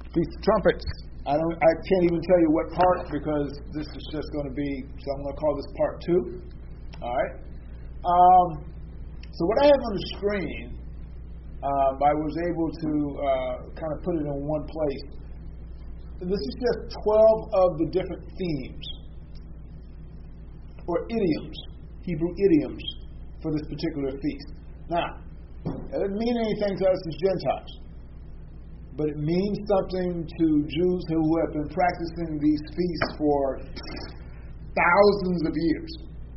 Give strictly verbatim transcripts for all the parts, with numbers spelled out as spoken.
Feast of Trumpets. I don't. I can't even tell you what part because this is just going to be. So I'm going to call this part two. All right. Um, so what I have on the screen, um, I was able to uh, kind of put it in one place. This is just twelve of the different themes or idioms, Hebrew idioms for this particular feast. Now, it doesn't mean anything to us as Gentiles, but it means something to Jews who have been practicing these feasts for thousands of years.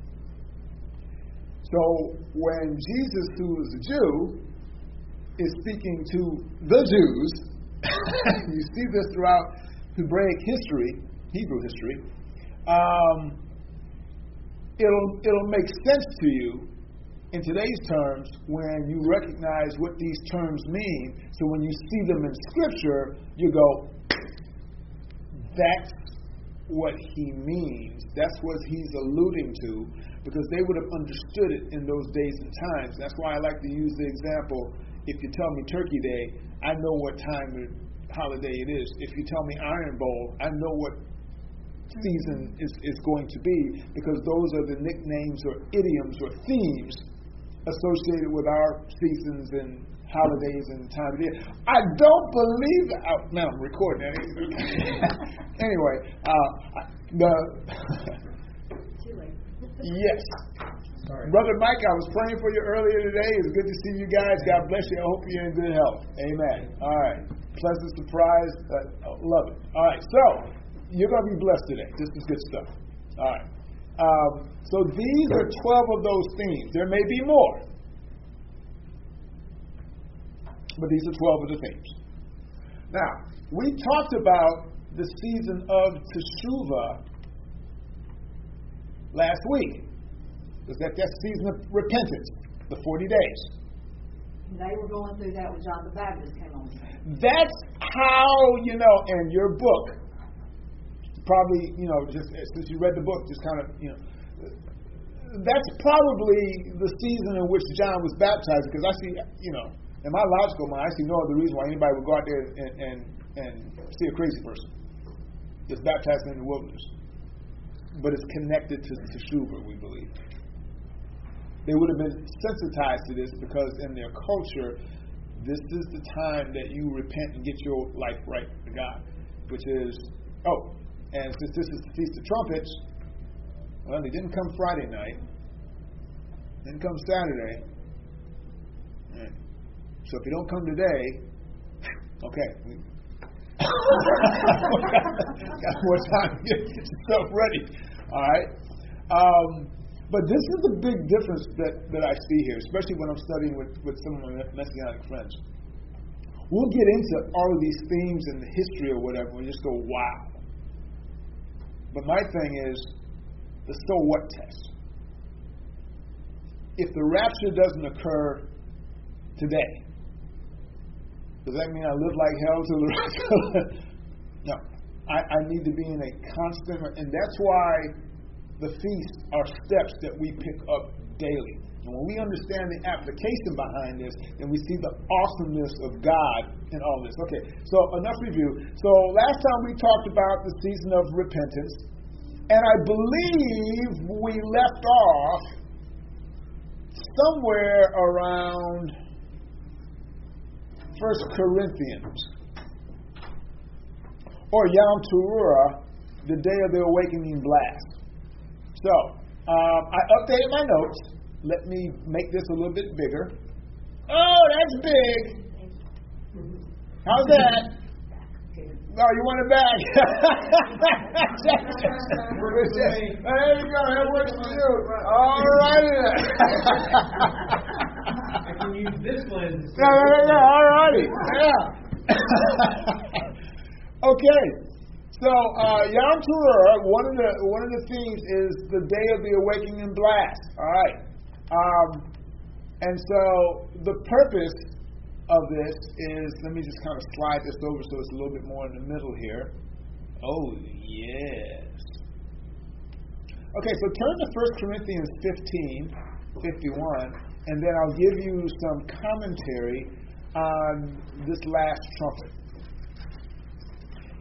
So when Jesus, who is a Jew, is speaking to the Jews, you see this throughout Hebraic history, Hebrew history, um, it'll it'll make sense to you in today's terms when you recognize what these terms mean. So when you see them in Scripture, you go, that's what he means. That's what he's alluding to, because they would have understood it in those days and times. That's why I like to use the example, if you tell me Turkey Day, I know what time of holiday it is. If you tell me Iron Bowl, I know what season is, is going to be, because those are the nicknames or idioms or themes associated with our seasons and holidays and time of year. I don't believe that. Oh, man, I'm recording that. Anyway, uh, the yes. Sorry. Brother Mike, I was praying for you earlier today. It's good to see you guys. God bless you. I hope you're in good health. Amen. All right. Pleasant surprise. Uh, love it. All right. So, you're going to be blessed today. This is good stuff. All right. Um, so these are twelve of those themes. There may be more, but these are twelve of the themes. Now, we talked about the season of Teshuvah last week. Was that that season of repentance, the forty days. They were going through that when John the Baptist came on. That's how, you know, and your book, probably, you know, just since you read the book, just kind of, you know, that's probably the season in which John was baptized, because I see, you know, in my logical mind, I see no other reason why anybody would go out there and, and, and see a crazy person just baptized in the wilderness. But it's connected to Teshuvah, we believe. They would have been sensitized to this because in their culture, this is the time that you repent and get your life right to God, which is, oh, and since this is the Feast of Trumpets, well, they didn't come Friday night, didn't come Saturday. Right. So if you don't come today, okay, we got more time to get yourself ready. All right. Um, but this is a big difference that, that I see here, especially when I'm studying with, with some of my Messianic friends. We'll get into all of these themes and the history or whatever, and we just go, wow. But my thing is the so what test. If the rapture doesn't occur today, does that mean I live like hell till the rapture? No. I, I need to be in a constant, and that's why the feasts are steps that we pick up daily. And when we understand the application behind this, then we see the awesomeness of God in all this. Okay, so enough review. So last time we talked about the season of repentance, and I believe we left off somewhere around First Corinthians, or Yom Teruah, the day of the awakening blast. So, um, I updated my notes. Let me make this a little bit bigger. Oh, that's big. How's that? No, you want it back? There you go. That works for you. All righty then. I can use this lens. No, no, no, no. All righty. Yeah. Okay. So, uh, Yom Teruah, one of the one of the themes is the day of the awakening blast. All right. Um, and so the purpose of this is, let me just kind of slide this over so it's a little bit more in the middle here. Oh, yes. Okay, so turn to First Corinthians fifteen, fifty-one, and then I'll give you some commentary on this last trumpet.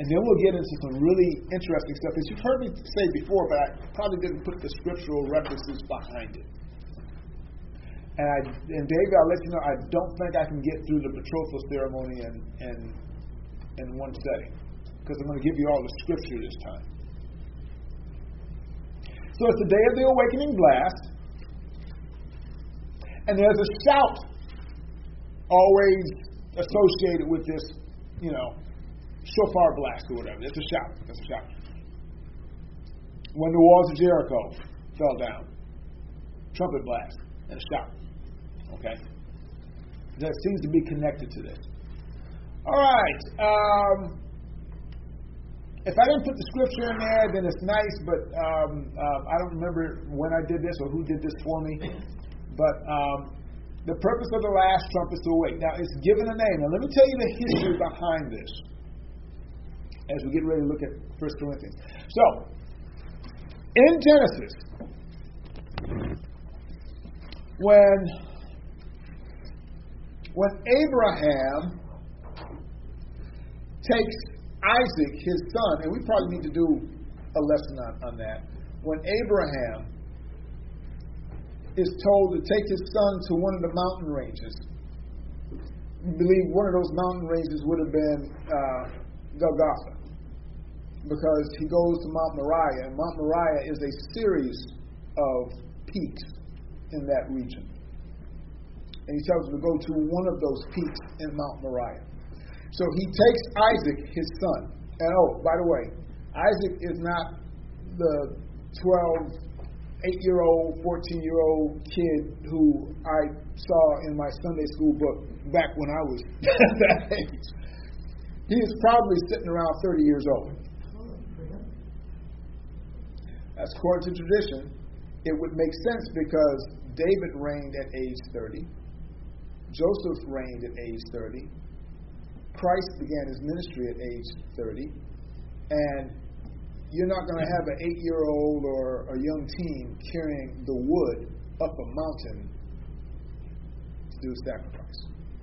And then we'll get into some really interesting stuff that you've heard me say before, but I probably didn't put the scriptural references behind it. And, I, and David, I'll let you know, I don't think I can get through the betrothal ceremony in, in, in one setting, because I'm going to give you all the scripture this time. So it's the day of the awakening blast, and there's a shout always associated with this, you know, shofar blast or whatever. There's a shout. There's a shout. When the walls of Jericho fell down, trumpet blast and a shout. Okay? That seems to be connected to this. All right. Um, if I didn't put the scripture in there, then it's nice, but um, uh, I don't remember when I did this or who did this for me. But um, the purpose of the last trump is to awake. Now, it's given a name. Now, let me tell you the history behind this as we get ready to look at First Corinthians. So, in Genesis, when, when Abraham takes Isaac, his son, and we probably need to do a lesson on, on that. When Abraham is told to take his son to one of the mountain ranges, I believe one of those mountain ranges would have been uh, Golgotha, because he goes to Mount Moriah, and Mount Moriah is a series of peaks in that region. And he tells him to go to one of those peaks in Mount Moriah. So he takes Isaac, his son. And oh, by the way, Isaac is not the twelve, eight-year-old, fourteen-year-old kid who I saw in my Sunday school book back when I was that age. He is probably sitting around thirty years old. That's according to tradition. It would make sense because David reigned at age thirty. Joseph reigned at age thirty. Christ began his ministry at age thirty. And you're not going to have an eight-year-old or a young teen carrying the wood up a mountain to do a sacrifice.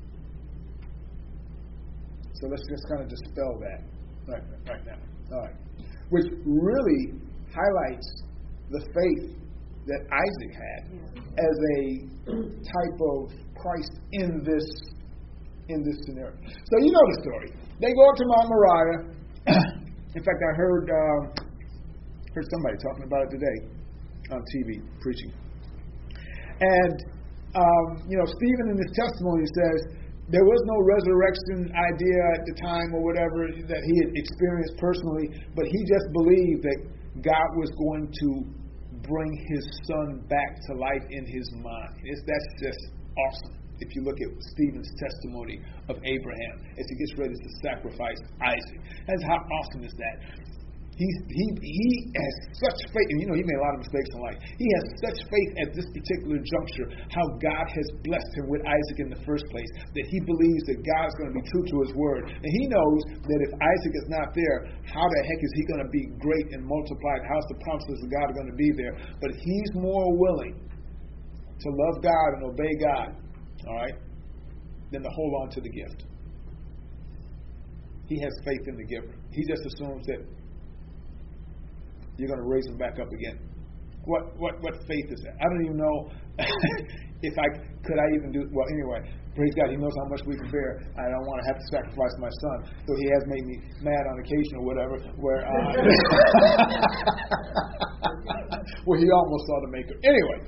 So let's just kind of dispel that right, right now. All right. Which really highlights the faith that Isaac had as a type of Christ in this in this scenario. So you know the story. They go up to Mount Moriah. In fact, I heard uh, heard somebody talking about it today on T V preaching. And um, you know, Stephen in his testimony says there was no resurrection idea at the time or whatever that he had experienced personally, but he just believed that God was going to bring his son back to life in his mind. It's, that's just awesome. If you look at Stephen's testimony of Abraham as he gets ready to sacrifice Isaac. That's how awesome is that? He, he, he has such faith, and you know he made a lot of mistakes in life. He has such faith at this particular juncture, how God has blessed him with Isaac in the first place, that he believes that God is going to be true to his word. And he knows that if Isaac is not there, how the heck is he going to be great and multiplied? How's the promises of God are going to be there? But he's more willing to love God and obey God, all right, than to hold on to the gift. He has faith in the giver. He just assumes that you're going to raise him back up again. What what what faith is that? I don't even know if I could I even do. Well, anyway, praise God. He knows how much we can bear. I don't want to have to sacrifice my son, though he has made me mad on occasion or whatever. Where uh, where he almost saw the maker. Anyway,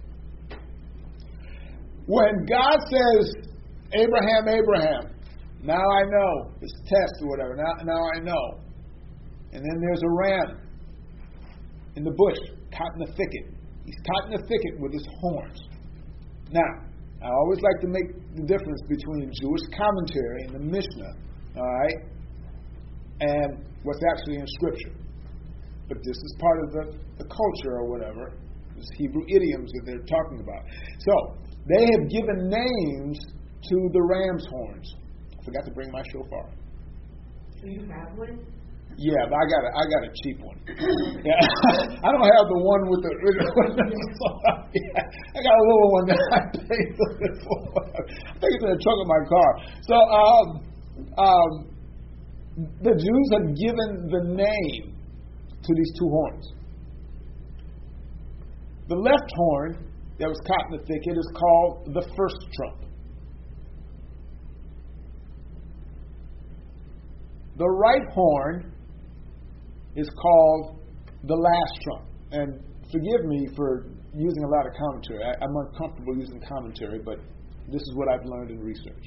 when God says, "Abraham, Abraham," now I know it's a test or whatever. Now now I know. And then there's a ram in the bush, caught in the thicket. He's caught in the thicket with his horns. Now, I always like to make the difference between Jewish commentary and the Mishnah, all right, and what's actually in Scripture. But this is part of the, the culture or whatever, this Hebrew idioms that they're talking about. So, they have given names to the ram's horns. I forgot to bring my shofar. Do you have one? Yeah, but I got a, I got a cheap one. Yeah, I don't have the one with the original one. Yeah, I got a little one that I paid for. I think it's in the trunk of my car. So, um, um, the Jews have given the name to these two horns. The left horn that was caught in the thicket is called the first trump. The right horn is called the last trump. And forgive me for using a lot of commentary. I, I'm uncomfortable using commentary, but this is what I've learned in research.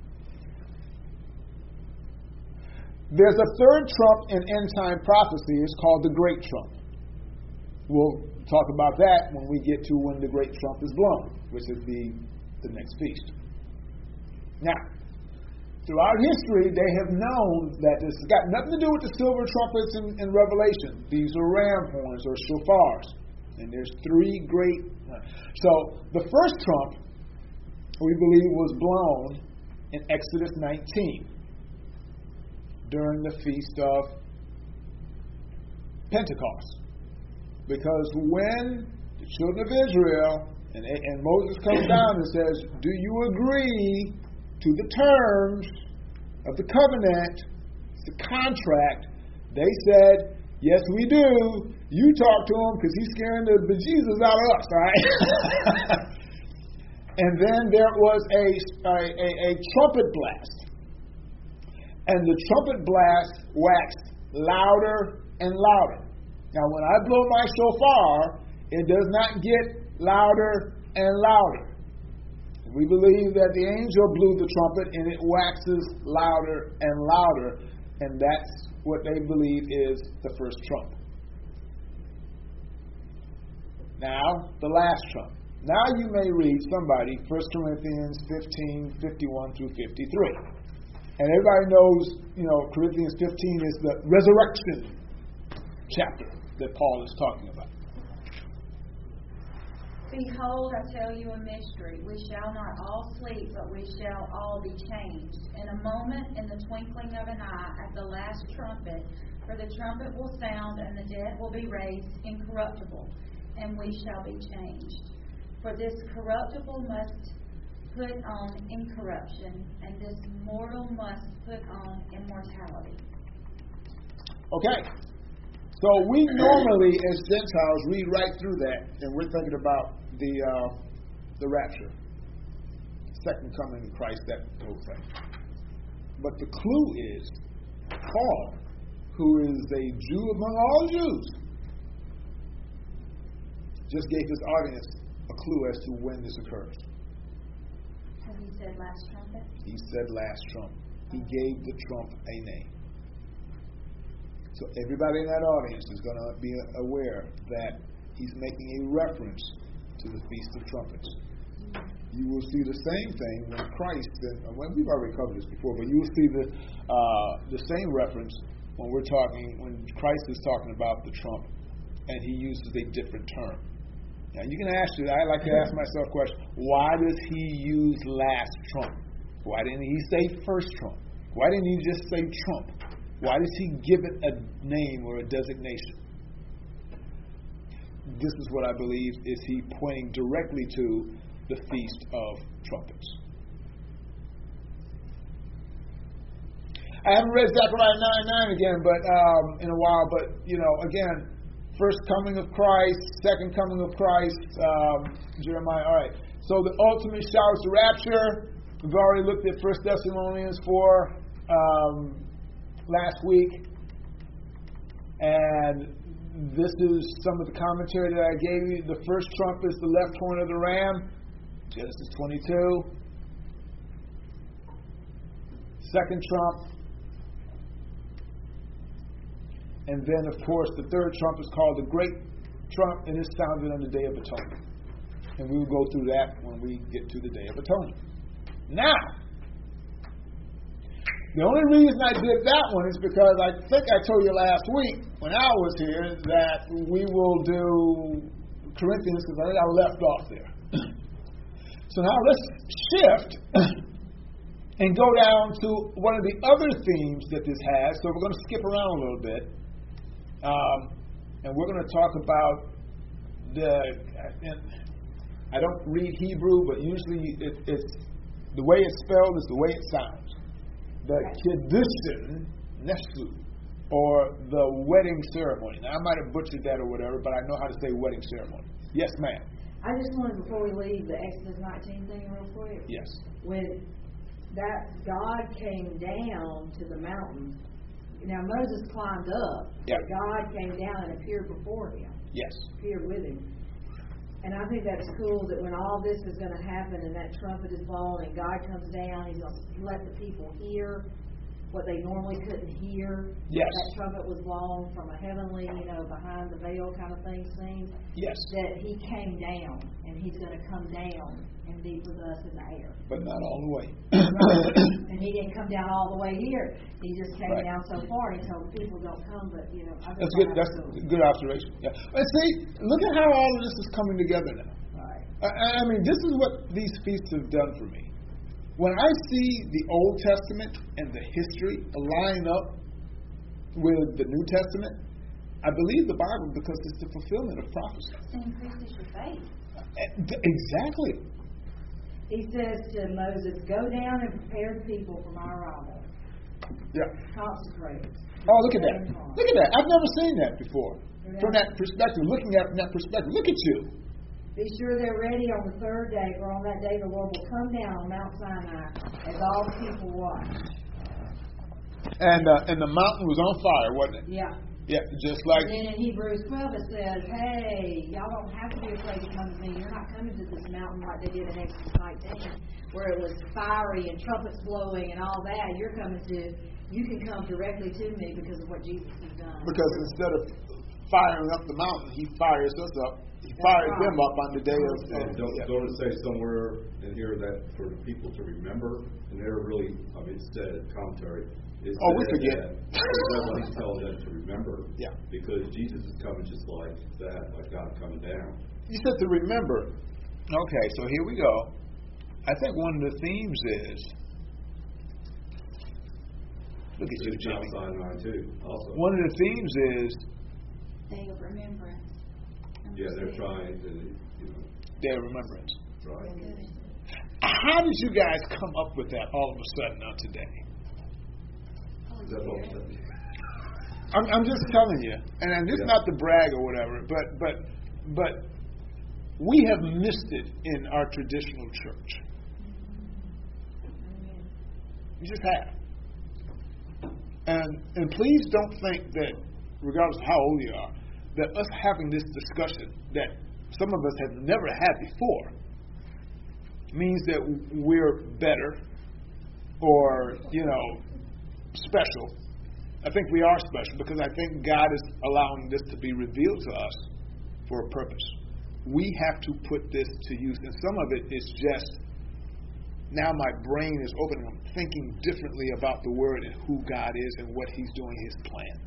There's a third trump in end-time prophecy. It's called the great trump. We'll talk about that when we get to when the great trump is blown, which would be the next feast. Now, throughout history, they have known that this has got nothing to do with the silver trumpets in, in Revelation. These are ram horns or shofars. And there's three great. So, the first trump, we believe, was blown in Exodus nineteen during the feast of Pentecost. Because when the children of Israel, and, and Moses comes down and says, do you agree to the terms of the covenant, the contract? They said, yes, we do. You talk to him because he's scaring the bejesus out of us, right? And then there was a, a, a, a trumpet blast. And the trumpet blast waxed louder and louder. Now, when I blow my shofar, it does not get louder and louder. We believe that the angel blew the trumpet and it waxes louder and louder, and that's what they believe is the first trump. Now, the last trump. Now you may read somebody, First Corinthians fifteen, fifty-one through fifty-three. And everybody knows, you know, Corinthians fifteen is the resurrection chapter that Paul is talking about. Behold, I tell you a mystery. We shall not all sleep, but we shall all be changed. In a moment, in the twinkling of an eye, at the last trumpet. For the trumpet will sound, and the dead will be raised incorruptible, and we shall be changed. For this corruptible must put on incorruption, and this mortal must put on immortality. Okay. So we normally, as Gentiles, read right through that, and we're thinking about the uh, the rapture, second coming of Christ, that whole thing. But the clue is Paul, who is a Jew among all Jews, just gave his audience a clue as to when this occurs. So he said last trumpet? He said last trump. He gave the trump a name. So everybody in that audience is going to be aware that he's making a reference to the Feast of Trumpets. You will see the same thing when Christ, and well, we've already covered this before, but you will see the uh, the same reference when we're talking, when Christ is talking about the trump, and he uses a different term. Now you can ask you, I like to ask myself a question, why does he use last trump? Why didn't he say first trump? Why didn't he just say trump? Why does he give it a name or a designation? This is what I believe is he pointing directly to the Feast of Trumpets. I haven't read Zechariah nine nine again, but um, in a while. But you know, again, first coming of Christ, second coming of Christ, um, Jeremiah. All right. So the ultimate shout is the rapture. We've already looked at First Thessalonians four um, last week, and this is some of the commentary that I gave you. The first trump is the left horn of the ram, Genesis twenty-two. Second trump. And then, of course, the third trump is called the Great Trump, and it's sounded on the Day of Atonement. And we will go through that when we get to the Day of Atonement. Now, the only reason I did that one is because I think I told you last week when I was here that we will do Corinthians, because I think I left off there. So now let's shift and go down to one of the other themes that this has. So we're going to skip around a little bit. Um, and we're going to talk about the, and I don't read Hebrew, but usually it, it's the way it's spelled is the way it sounds. The Kiddushin Neslu, or the wedding ceremony. Now, I might have butchered that or whatever, but I know how to say wedding ceremony. Yes, ma'am. I just wanted, before we leave, the Exodus nineteen thing real quick. Yes. When that God came down to the mountain, now Moses climbed up, Yeah. but God came down and appeared before him, Yes. appeared with him. And I think that's cool that when all this is going to happen and that trumpet is blown and God comes down, he's going to let the people hear what they normally couldn't hear. Yes. That trumpet was blown from a heavenly, you know, behind the veil kind of thing scene. Yes. That he came down and he's going to come down and be with us in the air. But not all the way. And he didn't come down all the way here. He just came Right. down so far. He told the people, "Don't come." But you know, I That's think good. That's a good observation. Yeah. And see, look at how all of this is coming together now. right. I, I mean, this is what these feasts have done for me. When I see the Old Testament and the history line up with the New Testament, I believe the Bible because it's the fulfillment of prophecy. It increases your faith. Exactly. He says to Moses, "Go down and prepare the people for my arrival. Yeah. Consecrate." Oh, look at that. Look at that. I've never seen that before. From that perspective, looking at it from that perspective. Look at you. Be sure they're ready on the third day, for on that day the Lord will come down on Mount Sinai as all the people watch. And uh, and the mountain was on fire, wasn't it? Yeah. Yeah, just like. And then in Hebrews twelve it says, "Hey, y'all don't have to be afraid to come to me. You're not coming to this mountain like they did in Exodus nineteen, where it was fiery and trumpets blowing and all that. You're coming to, you can come directly to me because of what Jesus has done." Because instead of firing up the mountain, he fires us up. He fires right. them up on the day of. And don't, yeah. don't it say somewhere in here that for people to remember, and they're really, I mean, it said in commentary. It Oh, we said forget. That, that's what he's telling them to remember. Yeah. Because Jesus is coming just like that, like God coming down. You said to remember. Okay, so here we go. I think one of the themes is. Look at you, It's Jimmy. Mount Sinai too, also. One of the themes is Day of remembrance. Yeah, they're trying to, you know, day of remembrance. try. Good. How did you guys come up with that all of a sudden on today? Is that what I'm saying? I'm, I'm just telling you, and, and this is Yeah. not to brag or whatever, but but but we have missed it in our traditional church. We just have. And and please don't think that, regardless of how old you are, that us having this discussion that some of us have never had before means that we're better or, you know, special. I think we are special because I think God is allowing this to be revealed to us for a purpose. We have to put this to use. And some of it is just, now my brain is open. I'm thinking differently about the Word and who God is and what He's doing, His plan.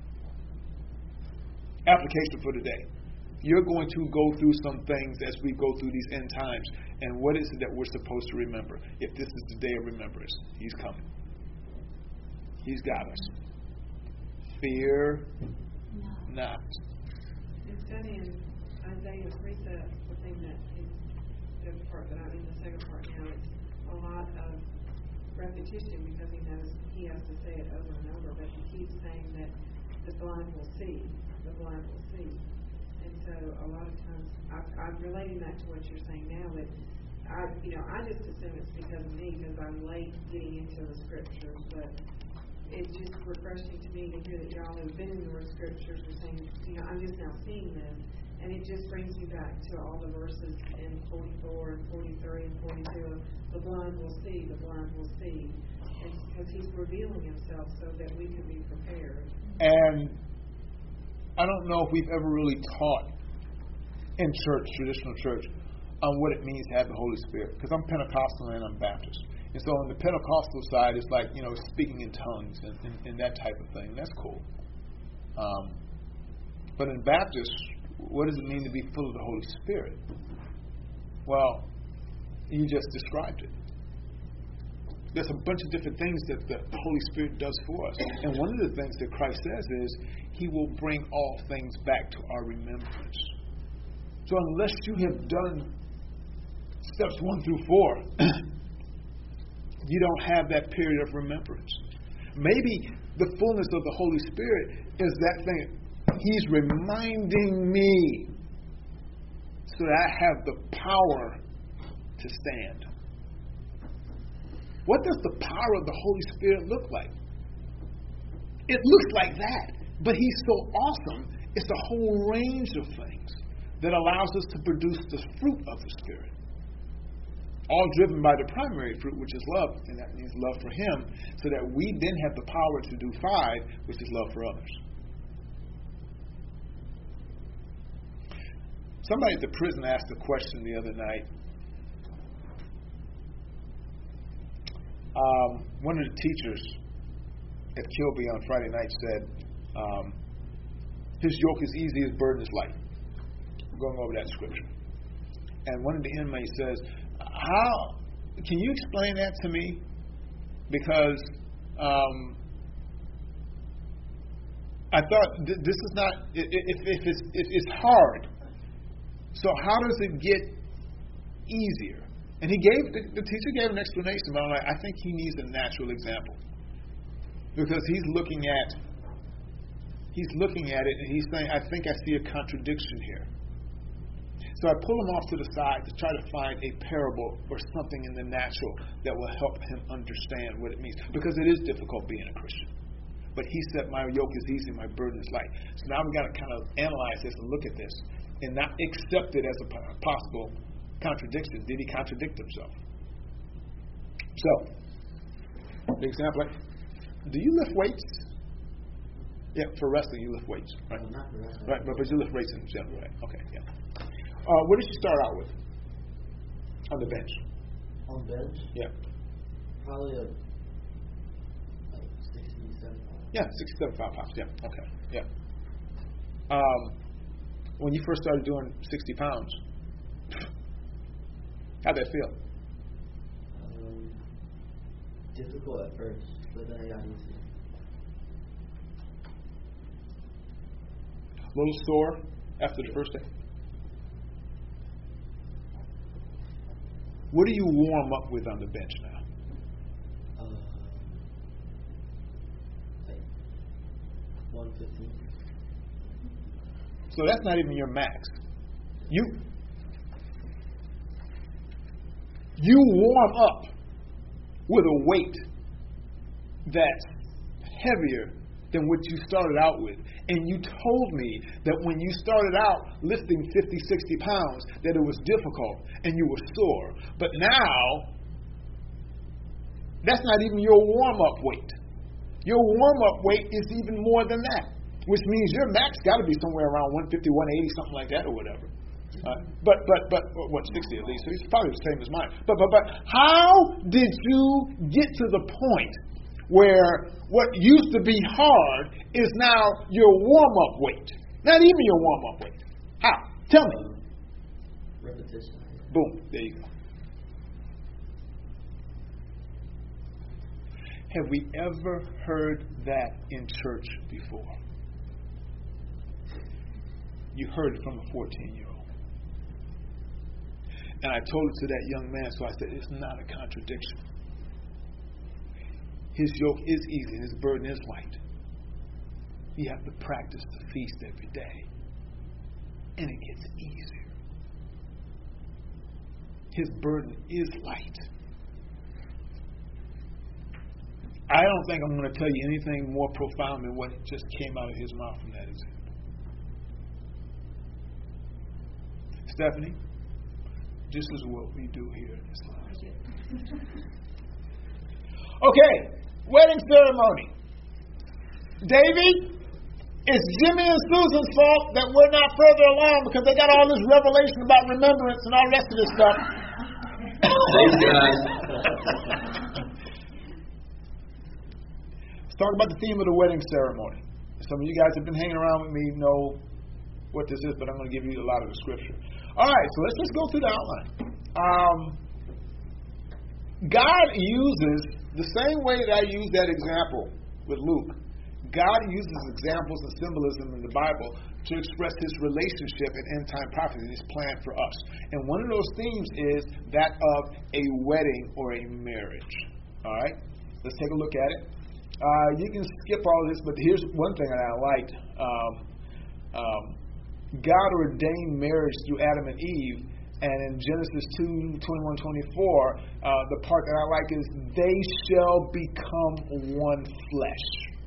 Application for today. You're going to go through some things as we go through these end times. And what is it that we're supposed to remember? If this is the day of remembrance, He's coming. He's got us. Fear not. In studying Isaiah's precept, the thing that is the part that I'm in the second part now, it's a lot of repetition because he knows he has to say it over and over, but he keeps saying that the blind will see, the blind will see. And so a lot of times, I, I'm relating that to what you're saying now, that I, you know, I just assume it's because of me, because I'm late getting into the scriptures, but it's just refreshing to me to hear that y'all have been in the scriptures are saying, you know, I'm just now seeing them. And it just brings me back to all the verses in forty-four and forty-three and forty-two. The blind will see, the blind will see. And because he's revealing himself so that we can be prepared. And I don't know if we've ever really taught in church, traditional church, on what it means to have the Holy Spirit. Because I'm Pentecostal and I'm Baptist. And so on the Pentecostal side, it's like, you know, speaking in tongues and, and, and that type of thing. That's cool. Um, but in Baptist, what does it mean to be full of the Holy Spirit? Well, you just described it. There's a bunch of different things that the Holy Spirit does for us. And one of the things that Christ says is, He will bring all things back to our remembrance. So unless you have done steps one through four, you don't have that period of remembrance. Maybe the fullness of the Holy Spirit is that thing. He's reminding me so that I have the power to stand. What does the power of the Holy Spirit look like? It looks like that. But He's so awesome, it's a whole range of things that allows us to produce the fruit of the Spirit. All driven by the primary fruit, which is love, and that means love for Him, so that we then have the power to do five, which is love for others. Somebody at the prison asked a question the other night. Um, one of the teachers at Kilby on Friday night said, um, his yoke is easy, his burden is light. We're going over that scripture. And one of the inmates says, how, can you explain that to me? Because um, I thought th- this is not, if, if, it's, if it's hard, so how does it get easier? And he gave, the, the teacher gave an explanation, but I'm like, I think he needs a natural example. Because he's looking at, he's looking at it and he's saying, I think I see a contradiction here. So I pull him off to the side to try to find a parable or something in the natural that will help him understand what it means. Because it is difficult being a Christian. But he said, my yoke is easy, my burden is light. So now we've got to kind of analyze this and look at this and not accept it as a possible contradiction. Did he contradict himself? So, the example, do you lift weights? Yeah, for wrestling you lift weights, right? No, not for wrestling. Right, but, but you lift weights in general, right? Okay, yeah. Uh, what did you start out with? On the bench. On bench? Yeah. Probably a like sixty-seven pounds. Yeah, sixty-seven pounds. Yeah. Okay. Yeah. Um, when you first started doing sixty pounds, how'd that feel? Um, difficult at first, but then I got used to it. A little sore after the first day. What do you warm up with on the bench now? Uh, like one fifteen. So that's not even your max. You you warm up with a weight that's heavier than what you started out with. And you told me that when you started out lifting fifty, sixty pounds, that it was difficult and you were sore. But now, that's not even your warm-up weight. Your warm-up weight is even more than that, which means your max got to be somewhere around one fifty, one eighty, something like that or whatever. Uh, but, but, but, what, sixty at least, so it's probably the same as mine. But, but, but, how did you get to the point where what used to be hard is now your warm-up weight? Not even your warm-up weight. How? Tell me. Um, repetition. Boom. There you go. Have we ever heard that in church before? You heard it from a fourteen-year-old. And I told it to that young man, so I said, it's not a contradiction. His yoke is easy and his burden is light. You have to practice the feast every day. And it gets easier. His burden is light. I don't think I'm going to tell you anything more profound than what just came out of his mouth from that example. Stephanie, this is what we do here in this life. Okay, wedding ceremony. Davy, it's Jimmy and Susan's fault that we're not further along because they got all this revelation about remembrance and all the rest of this stuff. Thanks, guys. Let's talk about the theme of the wedding ceremony. Some of you guys have been hanging around with me know what this is, but I'm going to give you a lot of the scripture. All right, so let's just go through the outline. Um, God uses, the same way that I used that example with Luke, God uses examples and symbolism in the Bible to express His relationship and end-time prophecy, His plan for us. And one of those themes is that of a wedding or a marriage. All right? Let's take a look at it. Uh, you can skip all of this, but here's one thing that I liked. Um, um, God ordained marriage through Adam and Eve, and in Genesis two, twenty-one, twenty-four, uh, the part that I like is, they shall become one flesh.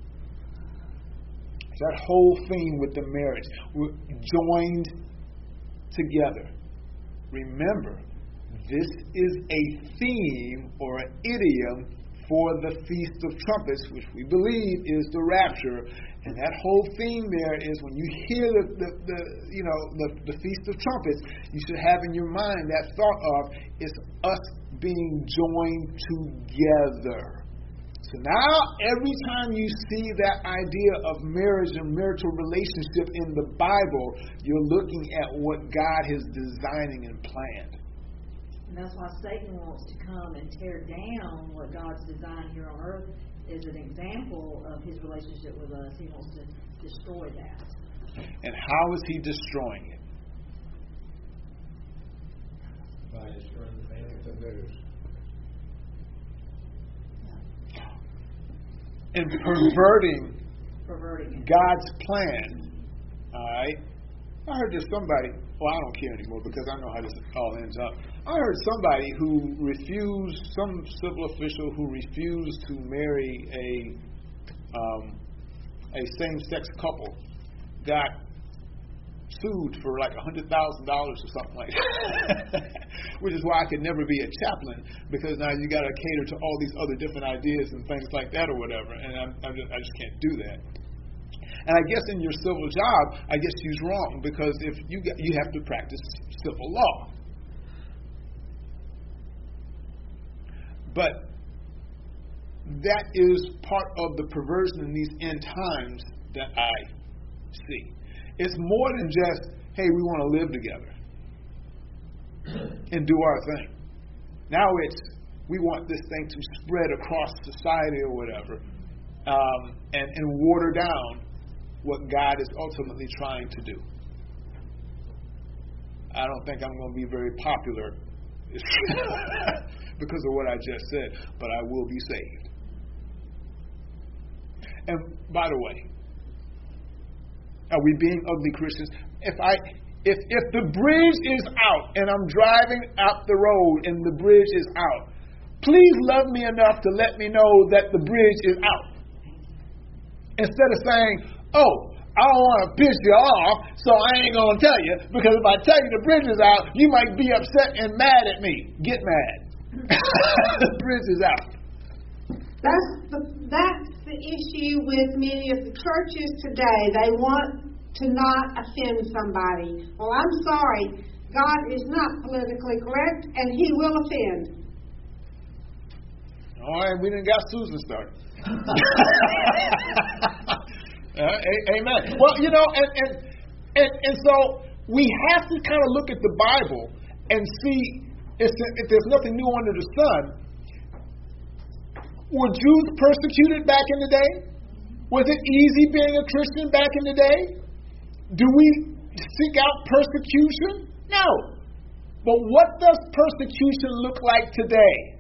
That whole theme with the marriage. We're joined together. Remember, this is a theme or an idiom for the Feast of Trumpets, which we believe is the rapture. And that whole theme there is, when you hear the, the, the you know the, the Feast of Trumpets, you should have in your mind that thought of, it's us being joined together. So now, every time you see that idea of marriage and marital relationship in the Bible, you're looking at what God is designing and planned. And that's why Satan wants to come and tear down what God's designed here on earth as an example of his relationship with us. He wants to destroy that. And how is he destroying it? By destroying the family of theirs. And perverting, perverting it. God's plan. All right? I heard there's somebody, well, I don't care anymore because I know how this all ends up. I heard somebody who refused, some civil official who refused to marry a um, a same-sex couple got sued for like one hundred thousand dollars or something like that. Which is why I could never be a chaplain, because now you got to cater to all these other different ideas and things like that or whatever, and I'm, I'm just, I just can't do that. And I guess in your civil job, I guess she's wrong, because if you get, you have to practice civil law. But that is part of the perversion in these end times that I see. It's more than just, hey, we want to live together and do our thing. Now it's, we want this thing to spread across society or whatever, um, and, and water down what God is ultimately trying to do. I don't think I'm going to be very popular because of what I just said, but I will be saved. And by the way, are we being ugly Christians? If I, if if the bridge is out and I'm driving out the road and the bridge is out, please love me enough to let me know that the bridge is out. Instead of saying, oh, I don't want to piss you off, so I ain't going to tell you, because if I tell you the bridge is out, you might be upset and mad at me. Get mad. The bridge is out. That's the, that's the issue with many of the churches today. They want to not offend somebody. Well, I'm sorry. God is not politically correct, and He will offend. All right, we done got Susan started. uh, amen. Well, you know, and, and and and so we have to kind of look at the Bible and see if, if there's nothing new under the sun. Were Jews persecuted back in the day? Was it easy being a Christian back in the day? Do we seek out persecution? No. But what does persecution look like today?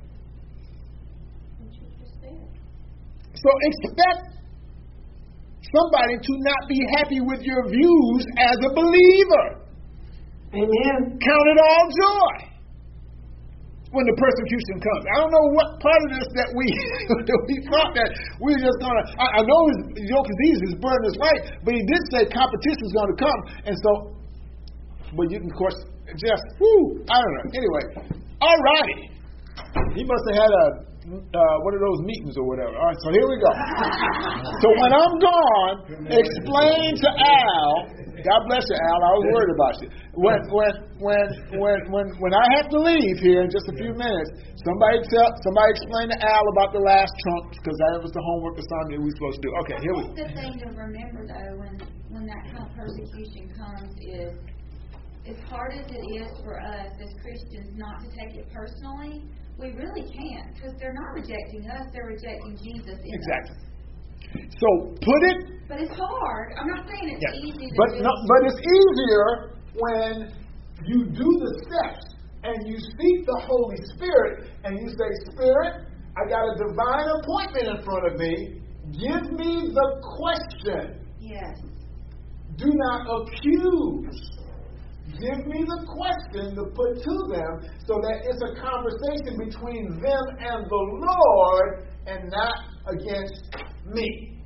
So expect somebody to not be happy with your views as a believer. Amen. Count it all joy when the persecution comes. I don't know what part of this that we that we thought that we were just going to, I, I know his yoke is easy, his burden is light, but he did say competition is going to come. And so, but you can, of course, just, whoo, I don't know. Anyway, all righty. He must have had a, uh, one of those meetings or whatever. All right, so here we go. So when I'm gone, explain to Al, God bless you, Al. I was worried about you. When when when when when when I have to leave here in just a few minutes, somebody tell somebody explain to Al about the last trump, because that was the homework assignment we were supposed to do. Okay, here we go. The thing to remember though, when when that kind of persecution comes, is as hard as it is for us as Christians not to take it personally, we really can't, because they're not rejecting us; they're rejecting Jesus in Exactly. us. So put it. But it's hard. I'm not saying it's Yeah. easy. To But do. no, but it's easier when you do the steps and you seek the Holy Spirit and you say, Spirit, I got a divine appointment in front of me. Give me the question. Yes. Do not accuse. Give me the question to put to them so that it's a conversation between them and the Lord and not against me.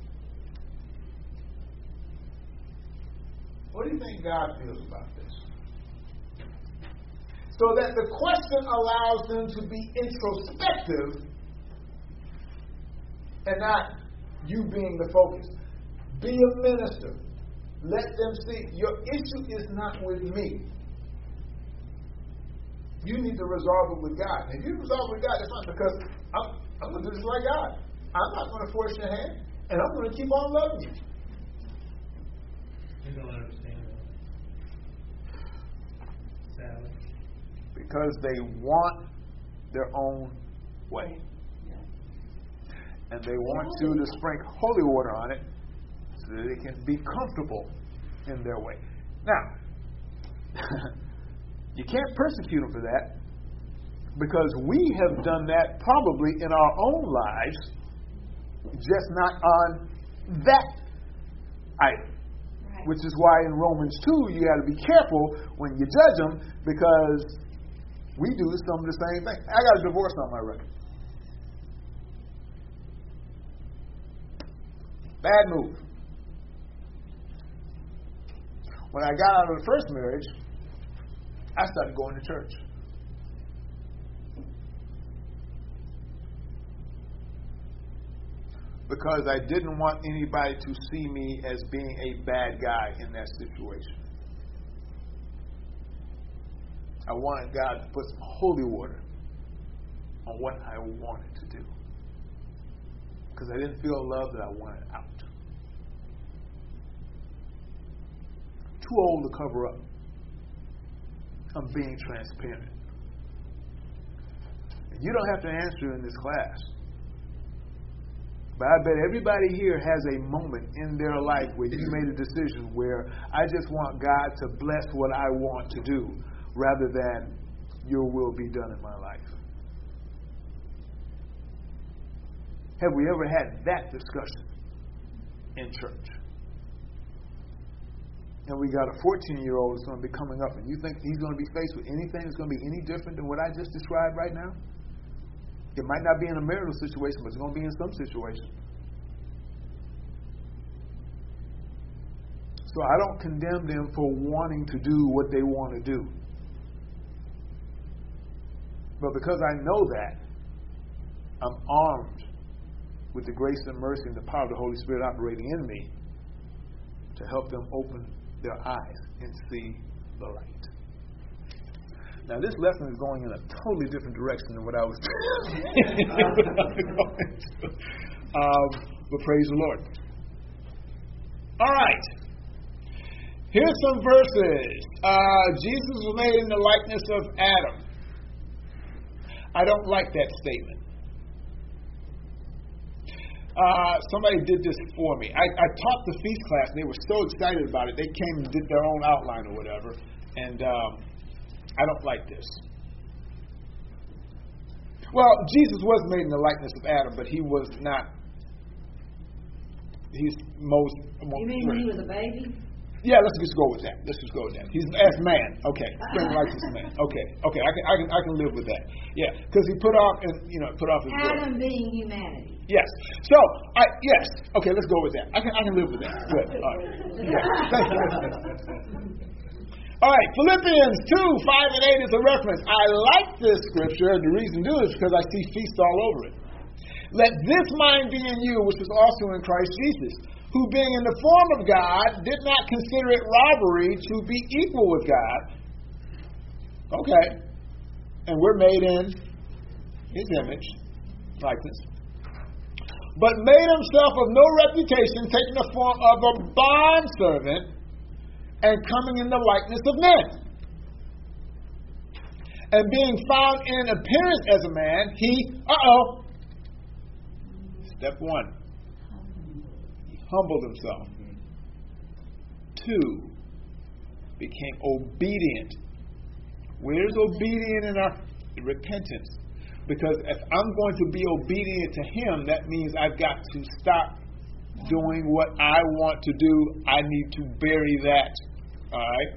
What do you think God feels about this? So that the question allows them to be introspective and not you being the focus. Be a minister. Let them see your issue is not with me. You need to resolve it with God. And if you resolve it with God, that's fine, because I'm, I'm going to do this like God. I'm not going to force your hand, and I'm going to keep on loving you. You don't understand that. Sadly. Because they want their own way. And they want you to sprinkle holy water on it so that they can be comfortable in their way. Now, you can't persecute them for that, because we have done that probably in our own lives, just not on that item. Right. Which is why in Romans two you got to be careful when you judge them, because we do some of the same thing. I got a divorce on my record. Bad move. When I got out of the first marriage, I started going to church. Because I didn't want anybody to see me as being a bad guy in that situation. I wanted God to put some holy water on what I wanted to do. Because I didn't feel love that I wanted out. Too old to cover up. I'm being transparent. And you don't have to answer in this class. But I bet everybody here has a moment in their life where you made a decision where I just want God to bless what I want to do rather than your will be done in my life. Have we ever had that discussion in church? And we got a fourteen-year-old that's going to be coming up, and you think he's going to be faced with anything that's going to be any different than what I just described right now? It might not be in a marital situation, but it's going to be in some situation. So I don't condemn them for wanting to do what they want to do. But because I know that, I'm armed with the grace and mercy and the power of the Holy Spirit operating in me to help them open their eyes and see the light. Now, this lesson is going in a totally different direction than what I was going to. Um, but praise the Lord. All right. Here's some verses. Uh, Jesus was made in the likeness of Adam. I don't like that statement. Uh, somebody did this for me. I, I taught the feast class, and they were so excited about it. They came and did their own outline or whatever. And um, I don't like this. Well, Jesus was made in the likeness of Adam, but he was not. He's most. You mean when he was a baby? Yeah, let's just go with that. Let's just go with that. He's as man. Okay, spring righteous man. Okay, okay, I can, I can, I can live with that. Yeah, because he put off, and you know, put off his. Adam blood. being humanity. Yes. So, I yes. Okay, let's go with that. I can, I can live with that. Good. All right. Yeah. Thank you. All right, Philippians two, five and eight is a reference. I like this scripture. The reason to do it is because I see feast all over it. Let this mind be in you, which was also in Christ Jesus, who being in the form of God, did not consider it robbery to be equal with God. Okay. And we're made in his image, likeness. But made himself of no reputation, taking the form of a bondservant, and coming in the likeness of men. And being found in appearance as a man, he, uh-oh, step one, he humbled himself. Two, became obedient. Where's obedient in our repentance? Because if I'm going to be obedient to Him, that means I've got to stop doing what I want to do. I need to bury that. All right?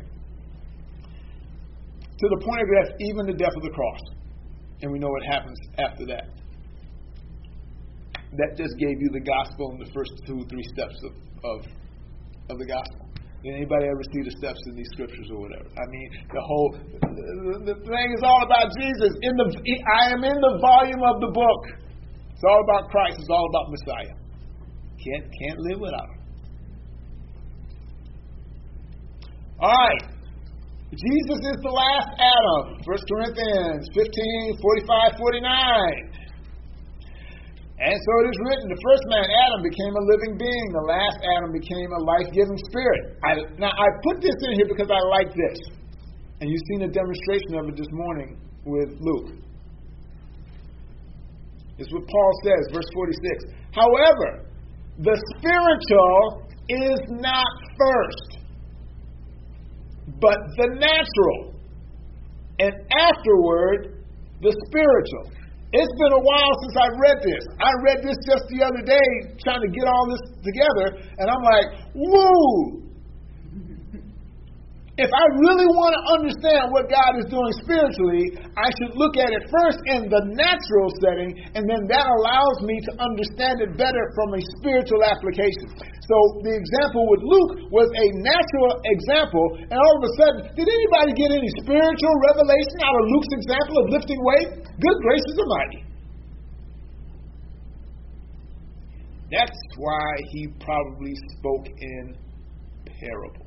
To the point of death, even the death of the cross. And we know what happens after that. That just gave you the gospel in the first two, three steps of, of, of the gospel. Did anybody ever see the steps in these scriptures or whatever? I mean, the whole the, the thing is all about Jesus. In the I am in the volume of the book. It's all about Christ. It's all about Messiah. Can't can't live without Him. All right. Jesus is the last Adam. First Corinthians fifteen, forty-five, forty-nine. And so it is written, the first man, Adam, became a living being. The last Adam became a life-giving spirit. I, now, I put this in here because I like this. And you've seen a demonstration of it this morning with Luke. This is what Paul says, verse forty-six. However, the spiritual is not first, but the natural, and afterward, the spiritual. It's been a while since I've read this. I read this just the other day, trying to get all this together, and I'm like, woo! If I really want to understand what God is doing spiritually, I should look at it first in the natural setting, and then that allows me to understand it better from a spiritual application. So the example with Luke was a natural example, and all of a sudden, did anybody get any spiritual revelation out of Luke's example of lifting weight? Good gracious almighty. That's why he probably spoke in parables.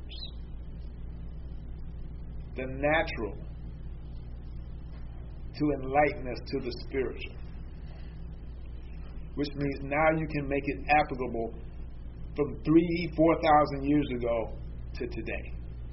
The natural to enlighten us to the spiritual. Which means now you can make it applicable from three, four thousand years ago to today.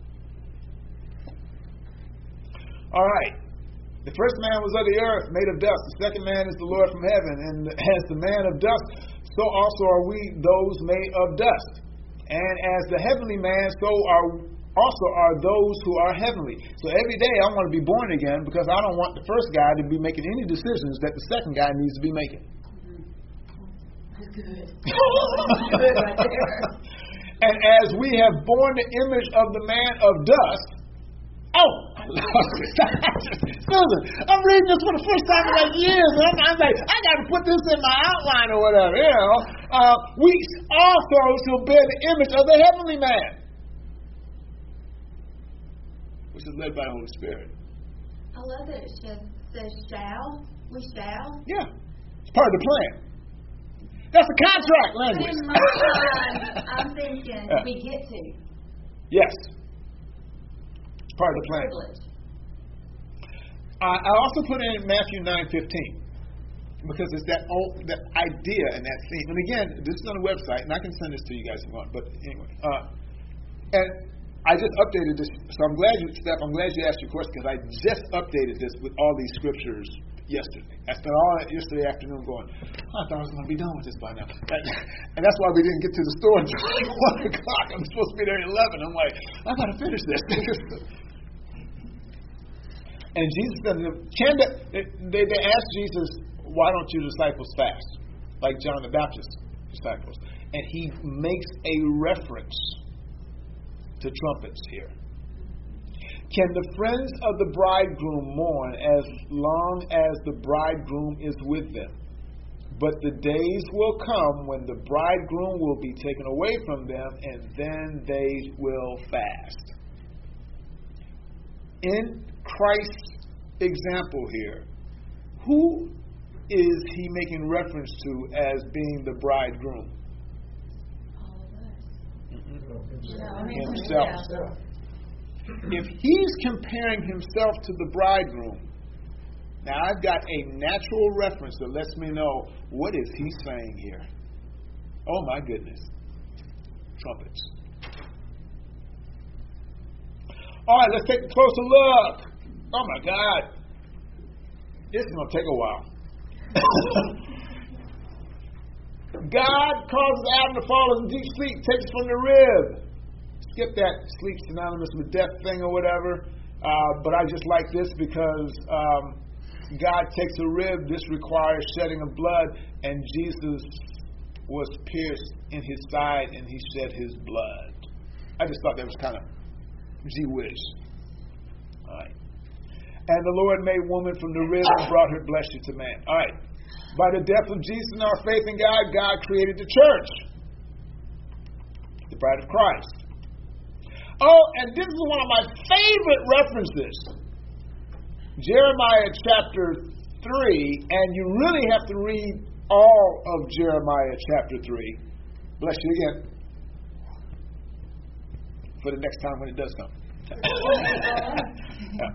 All right. The first man was of the earth, made of dust. The second man is the Lord from heaven. And as the man of dust, so also are we those made of dust. And as the heavenly man, so are also are those who are heavenly. So every day I want to be born again because I don't want the first guy to be making any decisions that the second guy needs to be making. That's good. That's good right there. And as we have borne the image of the man of dust, oh, I lost it. Susan, I'm reading this for the first time in like years, and I'm, I'm like, I got to put this in my outline or whatever, you know. Uh, we also shall bear the image of the heavenly man, which is led by the Holy Spirit. I love that it says, says shall. We shall. Yeah. It's part of the plan. That's a contract language. In my mind, I'm thinking Yeah. We get to. Yes. It's part of the plan. privilege. Uh, I also put in Matthew nine fifteen because it's that old, that idea and that theme. And again, this is on the website, and I can send this to you guys if you want. But anyway, uh, and I just updated this, so I'm glad you, Steph, I'm glad you asked your question because I just updated this with all these scriptures yesterday. I spent all that yesterday afternoon going, oh, I thought I was going to be done with this by now. And that's why we didn't get to the store until like one o'clock. I'm supposed to be there at eleven. I'm like, I got to finish this. And Jesus said, can they, they, they asked Jesus, why don't your disciples fast? Like John the Baptist's disciples. And he makes a reference to trumpets here. Can the friends of the bridegroom mourn as long as the bridegroom is with them? But the days will come when the bridegroom will be taken away from them, and then they will fast. In Christ's example here, who is he making reference to as being the bridegroom? Himself. If he's comparing himself to the bridegroom, now I've got a natural reference that lets me know what is he saying here. Oh my goodness. Trumpets. All right, let's take a closer look. Oh my God. This is going to take a while. God causes Adam to fall in deep sleep, takes from the rib. Skip that sleep synonymous with death thing or whatever. Uh, but I just like this because um, God takes a rib. This requires shedding of blood, and Jesus was pierced in his side, and he shed his blood. I just thought that was kind of gee whiz. All right. And the Lord made woman from the rib and brought her blessed to man. All right. By the death of Jesus and our faith in God, God created the church, the bride of Christ. Oh, and this is one of my favorite references. Jeremiah chapter three, and you really have to read all of Jeremiah chapter three. Bless you again. For the next time when it does come. Yeah.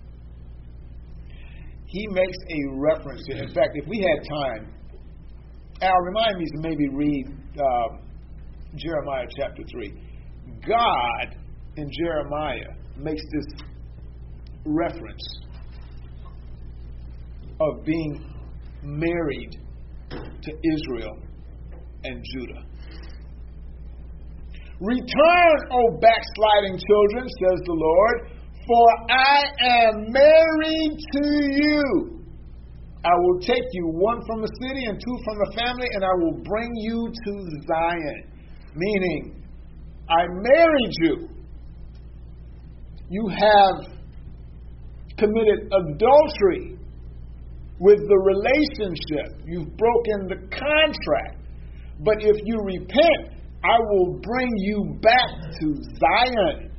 He makes a reference to, in fact, if we had time, Al, remind me to maybe read um, Jeremiah chapter three. God in Jeremiah makes this reference of being married to Israel and Judah. Return, O backsliding children, says the Lord, for I am married to you. I will take you, one from the city and two from the family, and I will bring you to Zion. Meaning, I married you. You have committed adultery with the relationship. You've broken the contract. But if you repent, I will bring you back to Zion.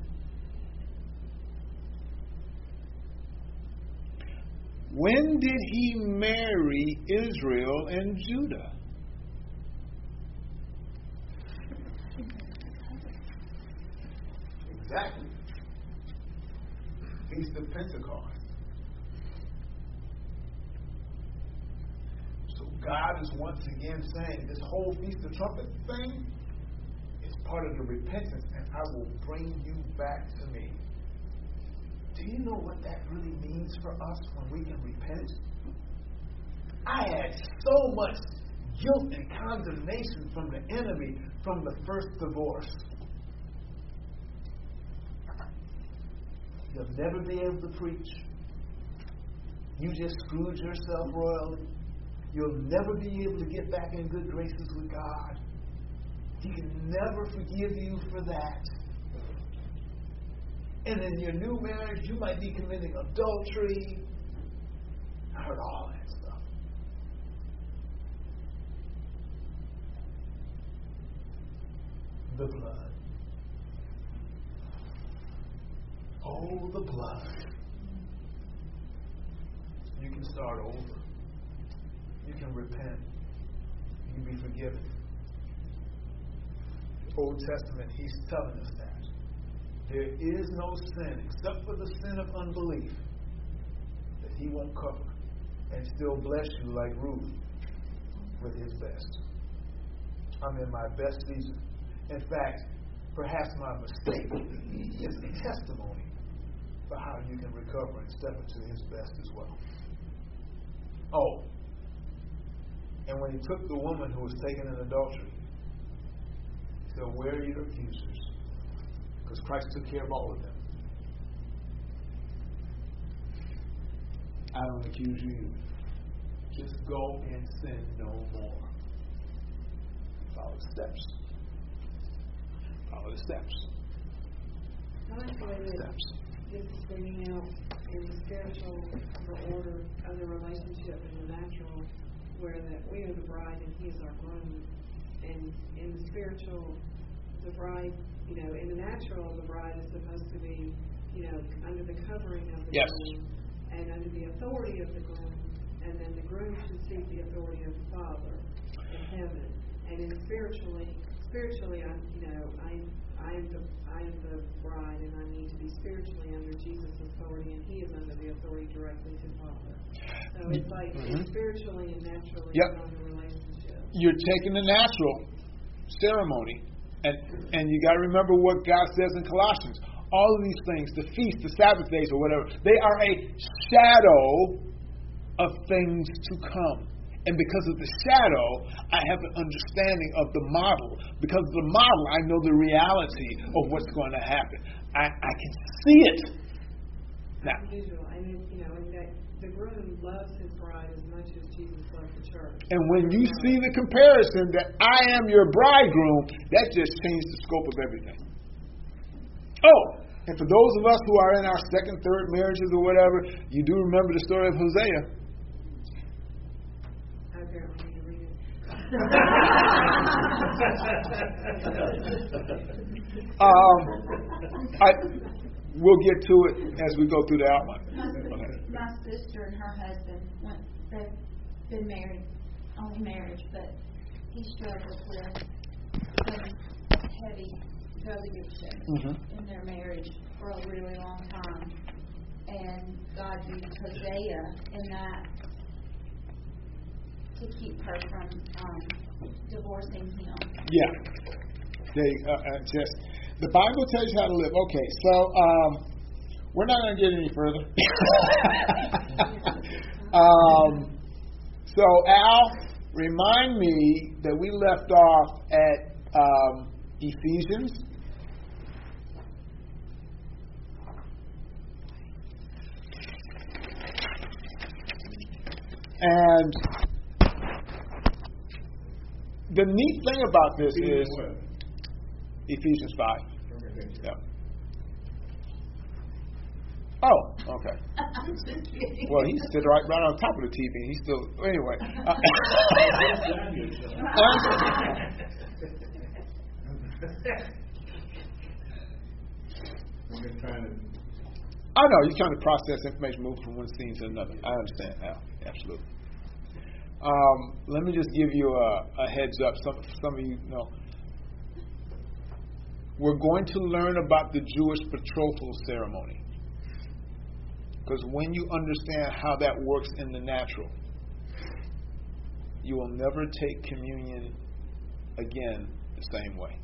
When did he marry Israel and Judah? Exactly. Feast of Pentecost. So God is once again saying this whole Feast of Trumpets thing is part of the repentance, and I will bring you back to me. Do you know what that really means for us when we can repent? I had so much guilt and condemnation from the enemy from the first divorce. You'll never be able to preach. You just screwed yourself royally. You'll never be able to get back in good graces with God. He can never forgive you for that. And in your new marriage, you might be committing adultery. I heard all that stuff. The blood. Oh, the blood. You can start over. You can repent. You can be forgiven. The Old Testament, he's telling us that. There is no sin except for the sin of unbelief that he won't cover and still bless you like Ruth with his best. I'm in my best season. In fact, perhaps my mistake is a testimony for how you can recover and step into his best as well. Oh, and when he took the woman who was taken in adultery, he said, where are your accusers? Because Christ took care of all of them. I don't accuse you. Just go and sin no more. Follow the steps. Follow the steps. I like the way that this is bringing out in the spiritual the order of the relationship in the natural, where that we are the bride and he is our groom. And in the spiritual, the bride, you know, in the natural, the bride is supposed to be, you know, under the covering of the yes. groom and under the authority of the groom, and then the groom should seek the authority of the Father in heaven. And in spiritually, spiritually, I, you know, I, I am the, I am the bride, and I need to be spiritually under Jesus' authority, and he is under the authority directly to the Father. So it's like mm-hmm. it's spiritually and naturally yep. on the relationship. You're taking the natural ceremony. And and you got to remember what God says in Colossians. All of these things, the feast, the Sabbath days, or whatever, they are a shadow of things to come. And because of the shadow, I have an understanding of the model. Because of the model, I know the reality of what's going to happen. I, I can see it. Now, Visual, and you know, and that the groom loves his bride as much as Jesus loved the church. And when you see the comparison that I am your bridegroom, that just changed the scope of everything. Oh, and for those of us who are in our second, third marriages or whatever, you do remember the story of Hosea. I apparently need to read it. um, I, we'll get to it as we go through the outline. My, my sister and her husband went, they've been married, only marriage, but he struggled with some heavy drug addiction Mm-hmm. in their marriage for a really long time. And God used Hosea in that to keep her from um, divorcing him. Yeah. They uh, uh, just the Bible tells you how to live. Okay, so um, we're not going to get any further. um, so Al, remind me that we left off at um, Ephesians. And the neat thing about this is Ephesians five. Yeah. Oh, okay. Well, he's sitting right, right on top of the T V. He's still anyway. Uh, I know you're trying to process information, move from one scene to another. I understand, Al. Absolutely. Um, let me just give you a, a heads up. Some some of you know. We're going to learn about the Jewish betrothal ceremony. Because when you understand how that works in the natural, you will never take communion again the same way.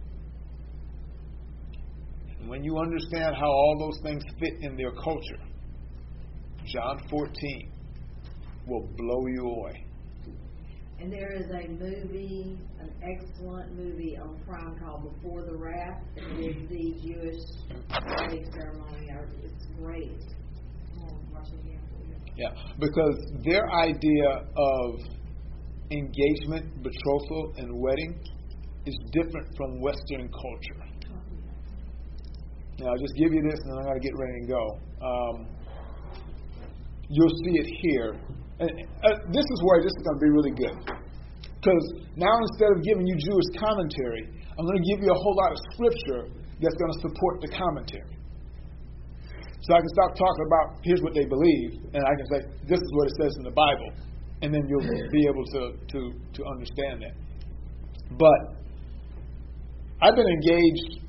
And when you understand how all those things fit in their culture, John fourteen will blow you away. And there is a movie, an excellent movie on Prime called Before the Wrath. It is the Jewish wedding ceremony. It's great. I'll watch it again for you. Yeah, because their idea of engagement, betrothal, and wedding is different from Western culture. Now, I'll just give you this, and then I'm going to get ready and go. Um, you'll see it here. And uh, this is where this is going to be really good. Because now instead of giving you Jewish commentary, I'm going to give you a whole lot of scripture that's going to support the commentary. So I can stop talking about, here's what they believe, and I can say, this is what it says in the Bible. And then you'll be able to, to, to understand that. But I've been engaged,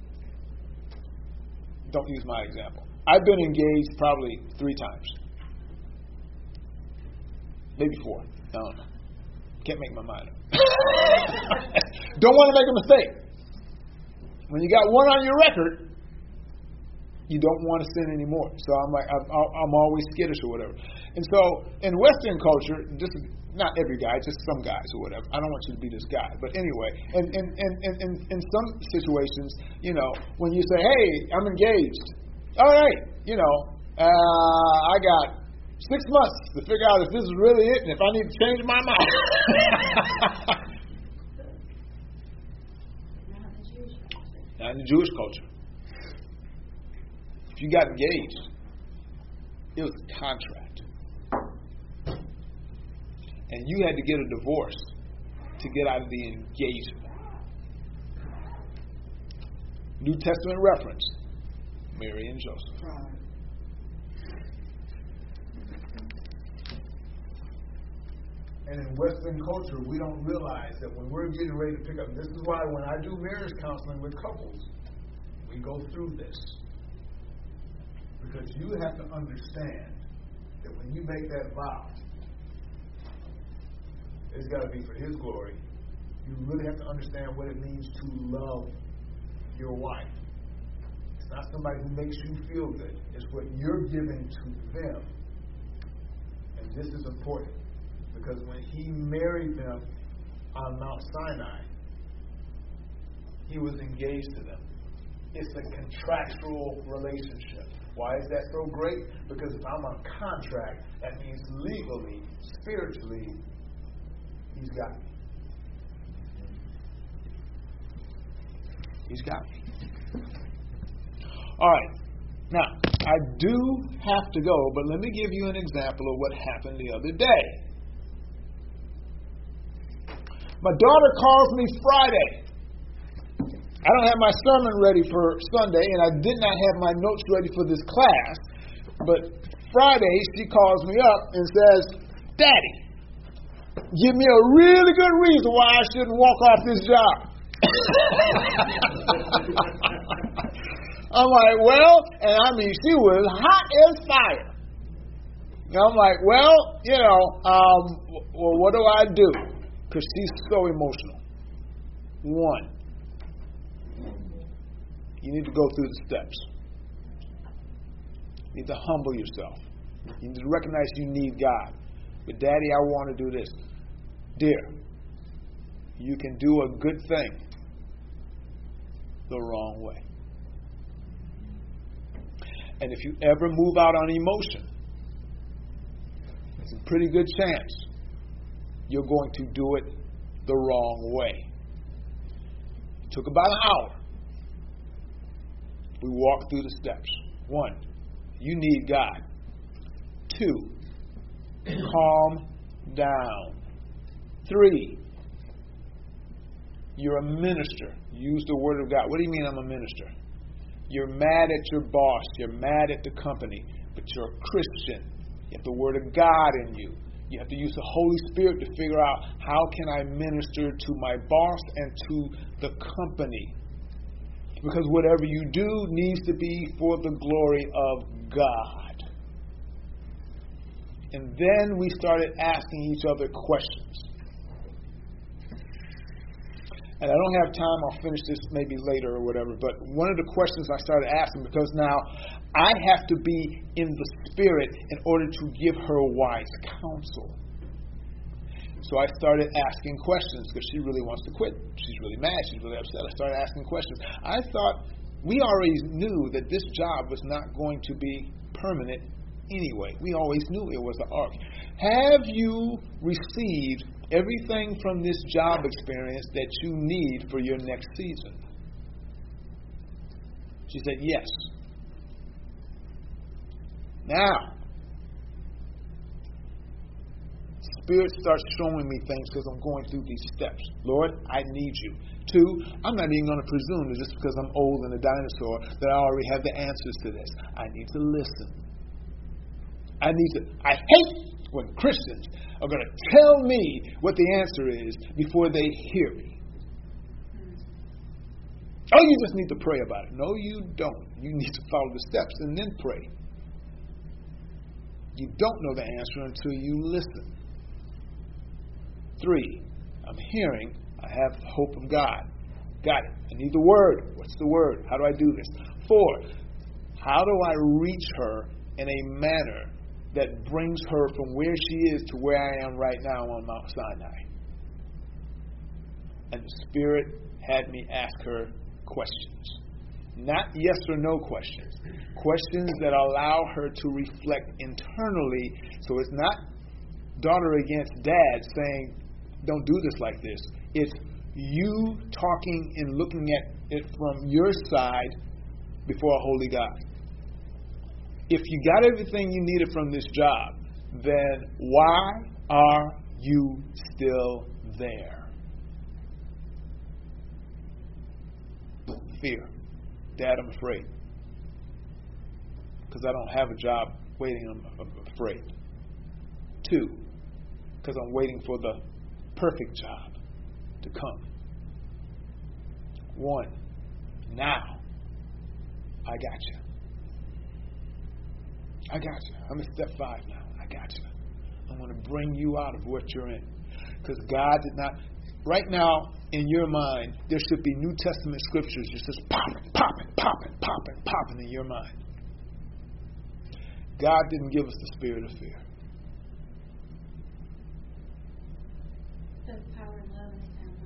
don't use my example. I've been engaged probably three times. Maybe four. I don't know. Can't make my mind up. Don't want to make a mistake. When you got one on your record, you don't want to sin anymore. So I'm like, I'm, I'm always skittish or whatever. And so in Western culture, this is not every guy, just some guys or whatever. I don't want you to be this guy. But anyway, in, in, in, in, in some situations, you know, when you say, hey, I'm engaged. All right, you know, uh, I got six months to figure out if this is really it and if I need to change my mind. Not in the Jewish culture. If you got engaged, it was a contract. And you had to get a divorce to get out of the engagement. New Testament reference, Mary and Joseph. Right. And in Western culture, we don't realize that when we're getting ready to pick up, this is why when I do marriage counseling with couples, we go through this. Because you have to understand that when you make that vow, it's got to be for His glory. You really have to understand what it means to love your wife. It's not somebody who makes you feel good. It's what you're giving to them. And this is important. Because when He married them on Mount Sinai, He was engaged to them. It's a contractual relationship. Why is that so great? Because if I'm on contract, that means legally, spiritually, he's got me. He's got me. All right. Now, I do have to go, but let me give you an example of what happened the other day. My daughter calls me Friday. I don't have my sermon ready for Sunday, and I did not have my notes ready for this class. But Friday, she calls me up and says, Daddy, give me a really good reason why I shouldn't walk off this job. I'm like, well, and I mean, she was hot as fire. And I'm like, well, you know, um, well, what do I do? Because she's so emotional. One, you need to go through the steps. You need to humble yourself. You need to recognize you need God. But Daddy, I want to do this. Dear, you can do a good thing the wrong way. And if you ever move out on emotion, there's a pretty good chance you're going to do it the wrong way. It took about an hour. We walked through the steps. One, you need God. Two, calm down. Three, you're a minister. Use the word of God. What do you mean I'm a minister? You're mad at your boss. You're mad at the company. But you're a Christian. You have the word of God in you. You have to use the Holy Spirit to figure out how can I minister to my boss and to the company. Because whatever you do needs to be for the glory of God. And then we started asking each other questions. And I don't have time, I'll finish this maybe later or whatever, but one of the questions I started asking, because now I have to be in the Spirit in order to give her wise counsel. So I started asking questions because she really wants to quit. She's really mad. She's really upset. I started asking questions. I thought we already knew that this job was not going to be permanent anyway. We always knew it was the ark. Have you received everything from this job experience that you need for your next season? She said, yes. Now, Spirit starts showing me things because I'm going through these steps. Lord, I need you. Two, I'm not even going to presume that just because I'm old and a dinosaur that I already have the answers to this. I need to listen. I need to, I hate when Christians are going to tell me what the answer is before they hear me. Oh, you just need to pray about it. No, you don't. You need to follow the steps and then pray. You don't know the answer until you listen. Three, I'm hearing, I have the hope of God. Got it. I need the word. What's the word? How do I do this? Four, how do I reach her in a manner that brings her from where she is to where I am right now on Mount Sinai? And the Spirit had me ask her questions. Not yes or no questions. Questions that allow her to reflect internally. So it's not daughter against dad saying, don't do this like this. It's you talking and looking at it from your side before a holy God. If you got everything you needed from this job, then why are you still there? Fear. Dad, I'm afraid. Because I don't have a job waiting, I'm afraid. Two, because I'm waiting for the perfect job to come. One, now, I got you. I got you. I'm in step five now. I got you. I'm going to bring you out of what you're in. Because God did not, right now, in your mind, there should be New Testament scriptures just popping, popping, popping, popping, popping in your mind. God didn't give us the spirit of fear. Power and love and a sound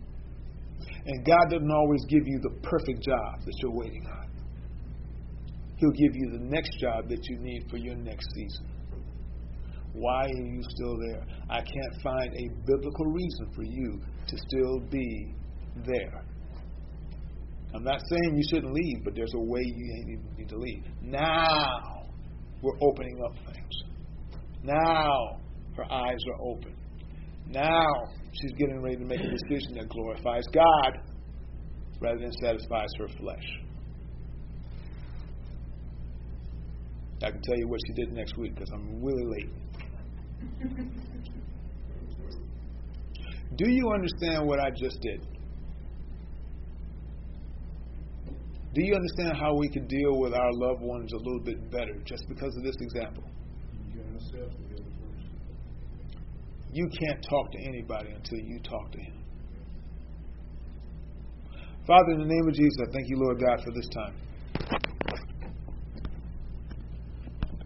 mind. And God doesn't always give you the perfect job that you're waiting on. He'll give you the next job that you need for your next season. Why are you still there? I can't find a biblical reason for you to still be there. I'm not saying you shouldn't leave, but there's a way you need to leave. Now we're opening up things. Now her eyes are open. Now she's getting ready to make a decision that glorifies God rather than satisfies her flesh. I can tell you what she did next week because I'm really late. Do you understand what I just did? Do you understand how we can deal with our loved ones a little bit better just because of this example? You can't talk to anybody until you talk to Him. Father, in the name of Jesus, I thank you, Lord God, for this time.